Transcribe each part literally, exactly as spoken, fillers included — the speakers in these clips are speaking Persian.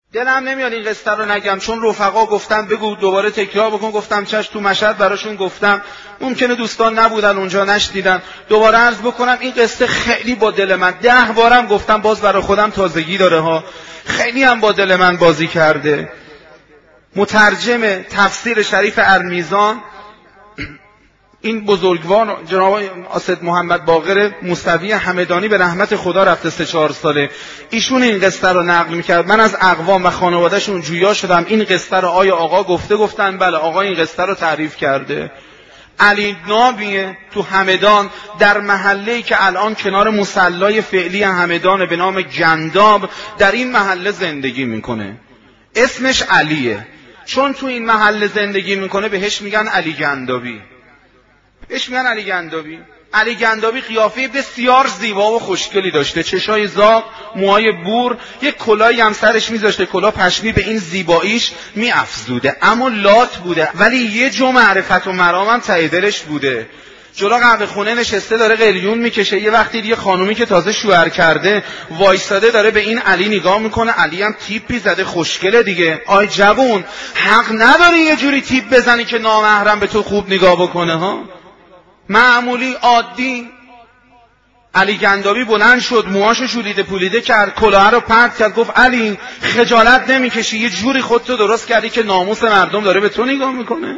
دلم نمیاد این قصه رو نگم، چون رفقا گفتم بگو دوباره تکرار بکن، گفتم چش. تو مشهد براشون گفتم، ممکنه دوستان نبودن اونجا نشنیدن، دوباره عرض بکنم این قصه خیلی با دل من، ده بارم گفتم باز برای خودم تازگی داره ها، خیلی هم با دل من بازی کرده. مترجم تفسیر شریف المیزان، این بزرگوار جناب اسد محمد باقر موسوی همدانی به رحمت خدا رفته سه چهار ساله، ایشون این قصه رو نقل میکرد. من از اقوام و خانوادهشون جویا شدم این قصه رو آیا آقا گفته؟ گفتن بله، آقا این قصه رو تعریف کرده. علی نابیه تو همدان، در محله‌ای که الان کنار مصلی فعلی همدان به نام گنداب، در این محله زندگی میکنه. اسمش علیه، چون تو این محله زندگی میکنه بهش میگن علی گندابی. بهش میگن علی گندابی. علی گندابی قیافه بسیار زیبا و خوشگلی داشته، چشای زاغ، موهای بور، یک کلاهی هم سرش میذاشته، کلاه پشمی به این زیباییش میافزوده، اما لات بوده، ولی یه جو معرفت و مرام هم ته دلش بوده. جلو قهوه خونه نشسته داره قلیون میکشه، یه وقتی یه خانومی که تازه شوهر کرده وایساده داره به این علی نگاه میکنه، علی هم تیپی زده خوشگله دیگه. آی جوون، حق نداری یه جوری تیپ بزنی که نامحرم به تو خوب نگاه بکنه ها. معمولی عادی. علی گندابی بلند شد، موهاشو شولیده پولیده کرد، کلاه رو پرت کرد، گفت علی خجالت نمیکشی؟ یه جوری خودتو درست کردی که ناموس مردم داره به تو نگاه میکنه.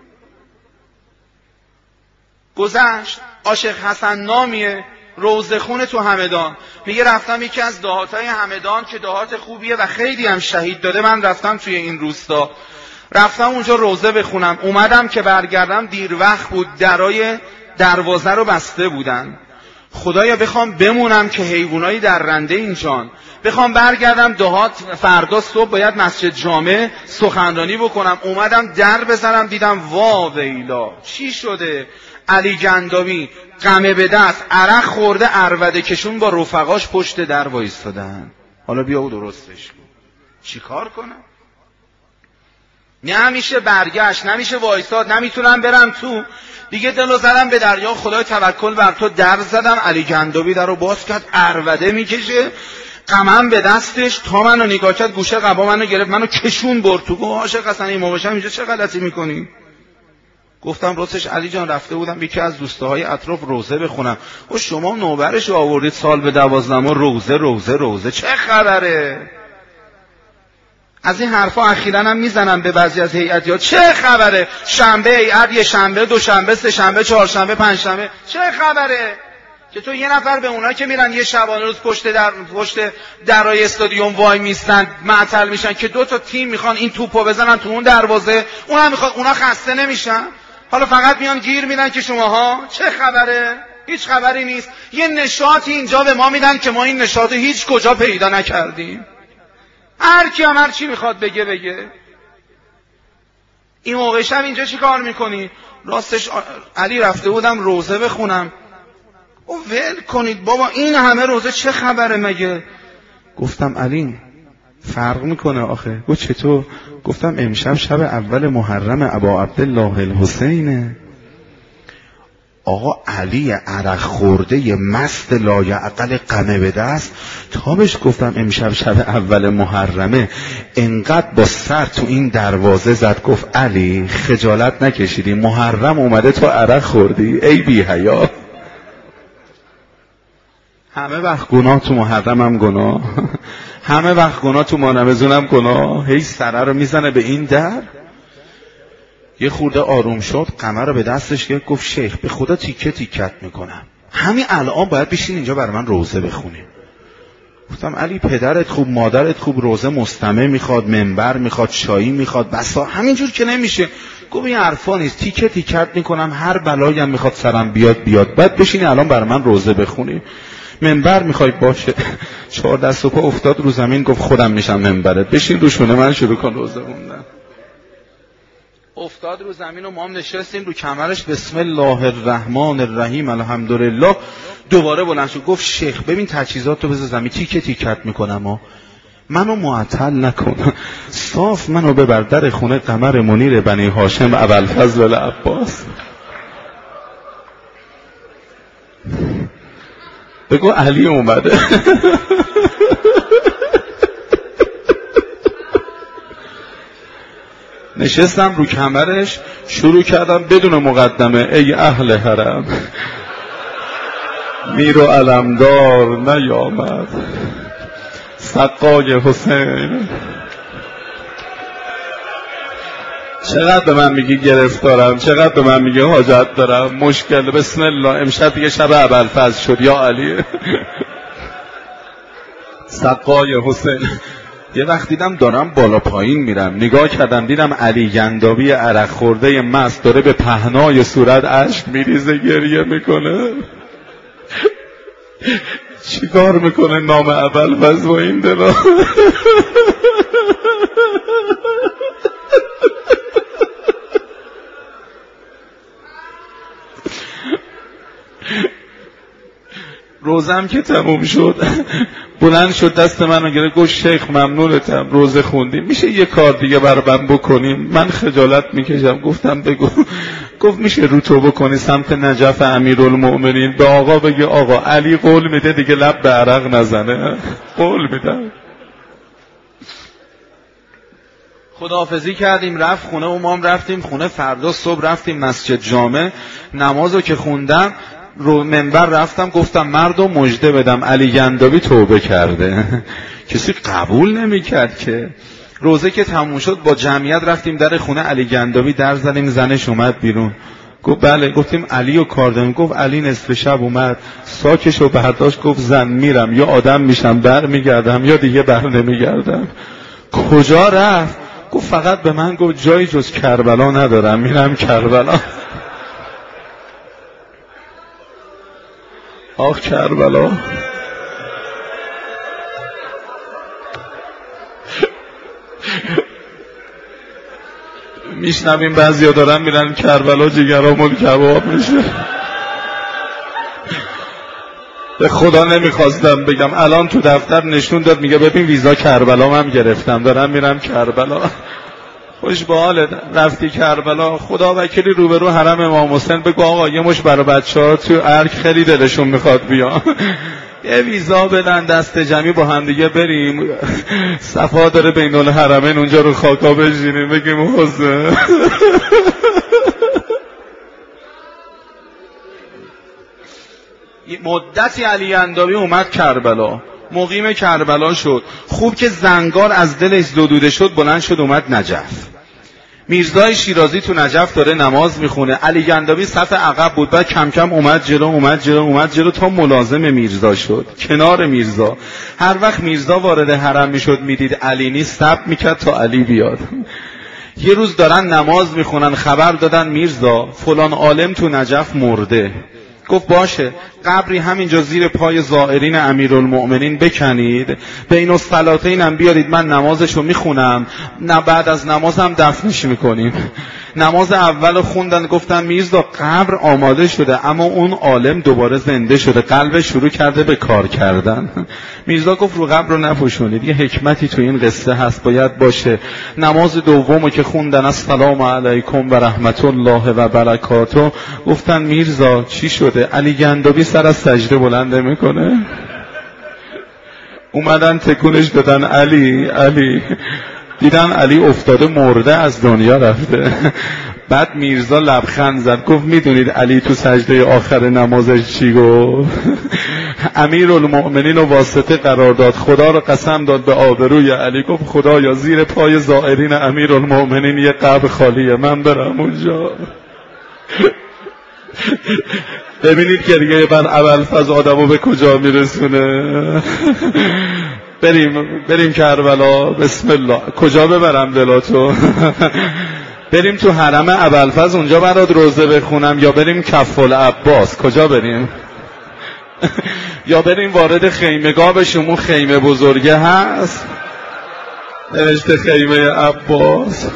گذشت. عاشق حسن نامیه، روزخونه تو همدان، میگه رفتم یکی از دهاتای همدان که دهات خوبیه و خیلی هم شهید داده، من رفتم توی این روستا، رفتم اونجا روزه بخونم. اومدم که برگردم دیر وقت بود، درای دروازه رو بسته بودن. خدایا بخوام بمونم که حیوانای درنده اینجان، بخوام برگردم دهات، فردا صبح باید مسجد جامع سخنرانی بکنم. اومدم در بزنم، دیدم وا ویلا چی شده؟ علی گندابی قمه به دست، عرق خورده، عربده کشون با رفقاش پشت در وایستادن. حالا بیا او درستش کن. چی کار کنم؟ نمیشه برگشت، نمیشه وایساد، نمیتونم برم تو دیگه. دلو زدم به دریا، خدای توکل بر تو، در زدم. علی گندابی در رو باز کرد، عربده میکشه، قمم به دستش، تا منو نگاه کرد، گوشه قبا منو گرفت، منو کشون برد تو. گفت عاشق حسن این باشم اینجا چه غلطی میکنی؟ گفتم راستش علی جان رفته بودم یکی از دوستاهای اطراف روزه بخونم. گفت شما نوبرش آوردید سال به دوازدهم روزه روزه روزه چه خبره؟ از این حرفا اخیراً هم میزنم به بعضی از هیئتی‌ها، چه خبره؟ شنبه هیئت، یه شنبه، دو شنبه، سه شنبه، چهار شنبه، پنج شنبه، چه خبره؟ که تو یه نفر به اونایی که میرن یه شبانه روز پشت در پشت درای استادیوم وای میستن معطل میشن که دو تا تیم میخوان این توپو بزنن تو اون دروازه، اونها میخواد، اونها خسته نمیشن؟ حالا فقط میان گیر میدن که شماها چه خبره؟ هیچ خبری نیست. یه نشاطی اینجا به ما میدن که ما این نشاط هیچ کجا پیدا نکردیم. هر کی هم هر چی میخواد بگه بگه. این موقع شب اینجا چی کار میکنی؟ راستش علی رفته بودم روزه بخونم. او ول کنید بابا، این همه روزه چه خبره مگه؟ گفتم علی فرق میکنه آخه. گفت چطور؟ گفتم امشب شب اول محرم ابا عبدالله الحسینه. آقا علی عرق خورده ی مست لایعقل قمه به دست، تا بهش گفتم امشب شب اول محرمه، انقدر با سر تو این دروازه زد، گفت علی خجالت نکشیدی؟ محرم اومده تو عرق خوردی؟ ای بی حیا. همه وقت گناه تو محرم هم گناه، همه وقت گناه تو مانمزون هم گناه. هی سره رو میزنه به این در. یه خورده آروم شد، قمر رو به دستش گرفت، گفت شیخ به خدا تیکه تیکت میکنم، همین الان باید بشین اینجا برای من روزه بخونی. گفتم علی پدرت خوب، مادرت خوب، روزه مستمع میخواد، منبر میخواد، چایی میخواد، بسا همینجور که نمیشه. گفت این حرفا نیست، تیکه تیکت میکنم، هر بلایی هم میخواد سرم بیاد بیاد، بعد بشینی الان برای من روزه بخونی. منبر میخوای؟ باشه. چهار دست و پا افتاد رو زمین، گفت خودم میشم منبرت، بشین روشونه من شروع کن روزه خوندن. افتاد رو زمین و ما هم نشستیم رو کمرش، بسم الله الرحمن الرحیم الحمدلله. دوباره بلند شد گفت شیخ ببین تجهیزاتو بذار زمین، تیکه تیکت میکنم ها، منو معطل نکن، صاف منو ببر در خونه قمر منیر بنی هاشم ابوالفضل العباس. بگو علی اومده. نشستم رو کمرش، شروع کردم بدون مقدمه: ای اهل حرم، میر و علمدار نیامد، سقای حسین. چقدر به من میگی گرفتارم، چقدر به من میگی حاجت دارم، مشکل. بسم الله، امشب دیگه شب ابوالفضل شد یا علی. سقای حسین. یه وقت دیدم دارم بالا پایین میرم، نگاه کردم دیدم علی گندابی عرق خورده مست داره به پهنای صورت اشک میریزه، گریه میکنه. چیکار میکنه نام ابوالفضل با این دلا؟ روزم که تموم شد بلند شد دست منو گرفت گفت شیخ ممنونتم، روزه خوندیم، میشه یه کار دیگه برای من بکنیم؟ من خجالت میکشم. گفتم بگو. گفت میشه رو تو بکنی سمت نجف امیرالمؤمنین، به آقا بگی آقا علی قول میده دیگه لب به عرق نزنه، قول میدم. خداحافظی کردیم، رفت خونه و ما هم رفتیم خونه. فردا صبح رفتیم مسجد جامع، نمازو که خوندم رو منبر رفتم گفتم مردم مژده بدم علی گندابی توبه کرده. کسی قبول نمیکرد که. روزه که تموم شد با جمعیت رفتیم در خونه علی گندابی، در زدیم، زنش اومد بیرون. گفت بله. گفتیم علی و کار داریم. گفت علی نصف شب اومد ساکشو برداشت، گفت زن میرم یا آدم میشم بر میگردم یا دیگه بر نمیگردم. کجا رفت؟ گفت فقط به من گفت جایی جز کربلا ندارم، میرم کربلا. آخ کربلا. میشنویم بعضیا دارن میرن کربلا جگرامون کباب میشه. به خدا نمیخواستم بگم، الان تو دفتر نشون داد میگه ببین ویزا کربلا هم گرفتم، دارم میرم کربلا. خوش به حالت. رفتی کربلا؟ خدا وکیلی روبرو حرم امام حسین بگو آقا یه مش برای بچه‌ها تو ارک خیلی دلشون میخواد بیان، یه ویزا بدن دست جمعی با هم دیگه بریم. صفا داره بین الحرمین اونجا رو خاکا بشینیم بگیم حسین. مدتی علی گندابی اومد کربلا، مقیم کربلا شد. خوب که زنگار از دلش زدوده شد بلند شد اومد نجف. میرزای شیرازی تو نجف داره نماز میخونه، علی گندابی صف عقب بود، بعد کم کم اومد جلو اومد جلو اومد جلو تا ملازم میرزا شد، کنار میرزا. هر وقت میرزا وارد حرم میشد میدید علی نیست صبر میکرد تا علی بیاد. یه روز دارن نماز میخونن خبر دادن میرزا فلان عالم تو نجف مرده. گفت باشه، قبری همینجا زیر پای زائرین امیرالمؤمنین بکنید، بین الصلاتین هم بیارید، من نمازشو میخونم، نه بعد از نمازم دفنش میکنیم. نماز اول خوندن، گفتن میرزا قبر آماده شده اما اون عالم دوباره زنده شده، قلبش شروع کرده به کار کردن. میرزا گفت رو قبر رو نپوشونید، یه حکمتی تو این قصه هست باید باشه. نماز دومو که خوندن السلام علیکم و رحمت الله و برکاته، گفتن میرزا چی شده؟ علی گندابی سر از سجده بلنده میکنه. اومدن تکونش دادن علی علی، دیدن علی افتاده مرده از دنیا رفته. بعد میرزا لبخند زد گفت میدونید علی تو سجده آخر نمازش چی گفت؟ امیرالمؤمنین و واسطه قرار داد، خدا رو قسم داد به آبروی علی، گفت خدایا زیر پای زائرین امیرالمؤمنین یه قبر خالیه، من برم اونجا. ببینید که دیگه من ابوالفضل آدمو به کجا میرسونه. بریم بریم کربلا. بسم الله. کجا ببرم دلاتو؟ بریم تو حرم ابوالفضل اونجا برات روزه بخونم یا بریم کف العباس؟ کجا بریم؟ یا بریم وارد خیمگاه بشیم، اون خیمه بزرگه هست نوشته خیمه عباس.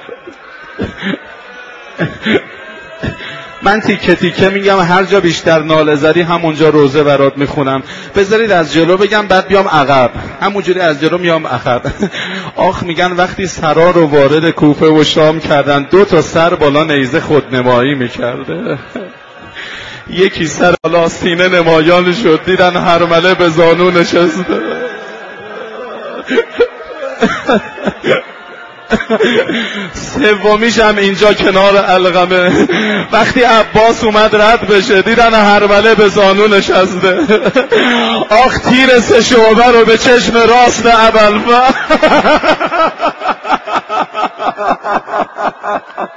من تیکه تیکه میگم، هر جا بیشتر ناله زدی همونجا روزه برات میخونم. بذارید از جلو بگم بعد بیام عقب، همونجوری از جلو میام عقب. آخ میگن وقتی سرا رو وارد کوفه و شام کردن، دو تا سر بالا نیزه خودنمایی میکرده. یکی سر بالا سینه نمایان شد، دیدن هرمله به زانو نشسته. سومیش هم اینجا کنار علقمه. وقتی عباس اومد رد بشه دیدن هرمله به زانو نشسته. آخ تیر سه شعبه رو به چشم راست ابوالفضل.